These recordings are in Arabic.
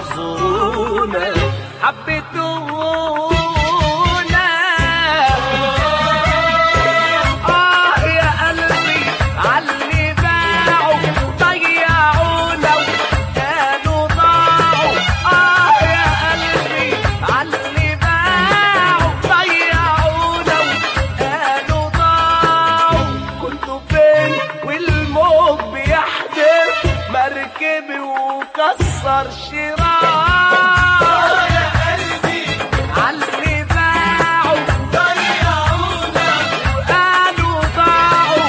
هتعذرونا حبيتونا. يا قلبي عاللي باعوا ضيعونا وكانوا ضاعوا. يا قلبي عاللي باعوا ضيعونا وكانوا ضاعوا. كنتوا فين والموج بيحدف مركبي وكسر شراع. يا قلبي عاللي باعوا ضيعونا وقالوا ضاعوا.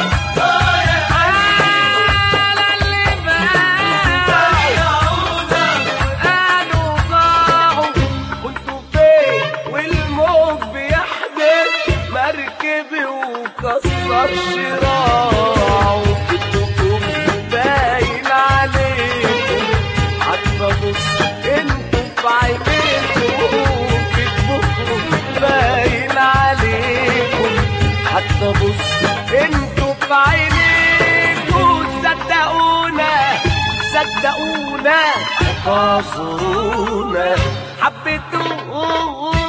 عاللي باعوا ضيعونا وقالوا ضاعوا. كنتوا فين والموج بيحدف مركبي وكسر شراع. وكتبكم باين عليكم حتى بص انتوا في عينيكم. كتبكم باين عليكم حتى بص انتوا في عينيكم. صدقونا صدقونا هتعذرونا حبيتونا.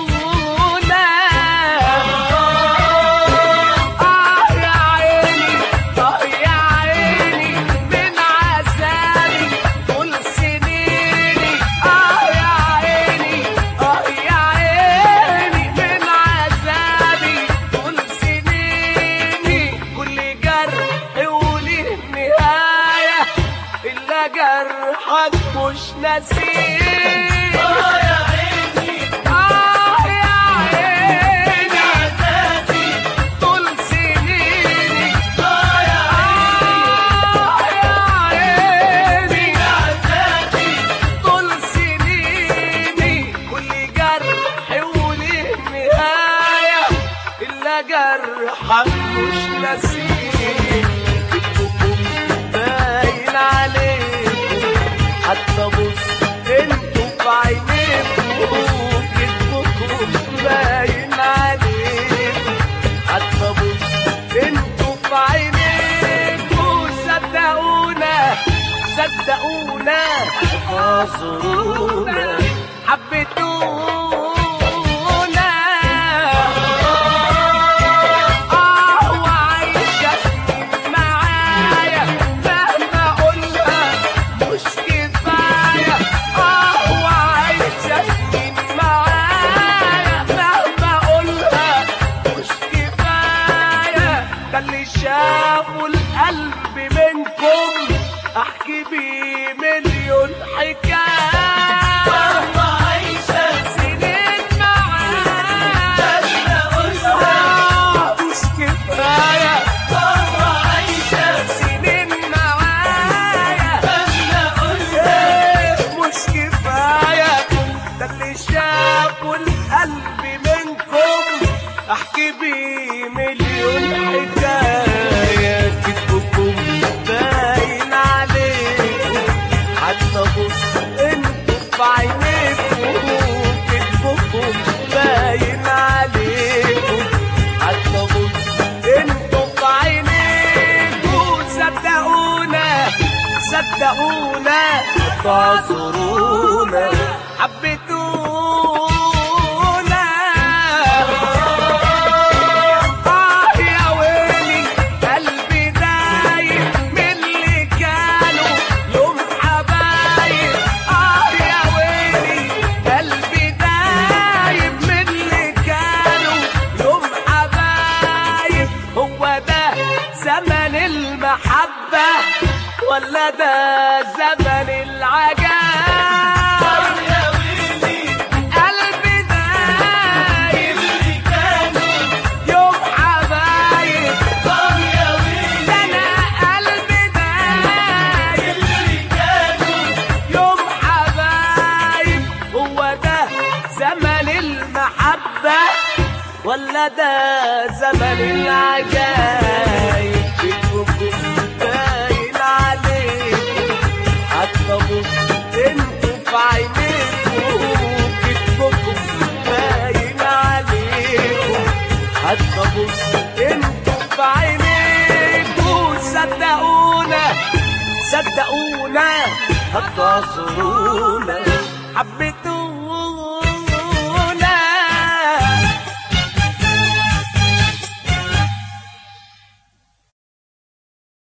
جرحك مش نسيت. يا عيني يا عيني عذابي طول سنيني. يا عيني عذابي طول سنيني. كل جرح وله نهاية إلا جرحك مش نسيت. باين عليكم حتى بص انتوا في عينيكم. كتبكم باين عليكم حتى بص انتوا في عينيكم. صدقونا صدقونا هتعذرونا حبيتونا. اللي شافوا القلب منكم احكي بيه مليون حكايه. مهما عايشه سنين معايا مش كفايه. مهما عايشه سنين معايا مش كفايه. ده اللي شافوا القلب منكم احكي بيه مليون حكايه. كتبكم باين عليكم حتى بص انتوا في عينيكم. كتبكم باين عليكم حتى بص انتوا في عينيكم. صدقونا صدقونا هتعذرونا حبيتونا. زمن المحبة ولا ده زمن العجاب؟ يا ويلي قلبي دايب اللي كانوا يوم حبايب. يا ويلي ده انا قلبي دايب اللي كانوا يوم حبايب. هو ده زمن المحبة ولا ده زمن العجايب؟ كتبكم باين عليكم حتى بص انتوا في عينيكم. كتبكم باين عليكم حتى بص انتوا في عينيكم. صدقونا صدقونا هتعذرونا حبيته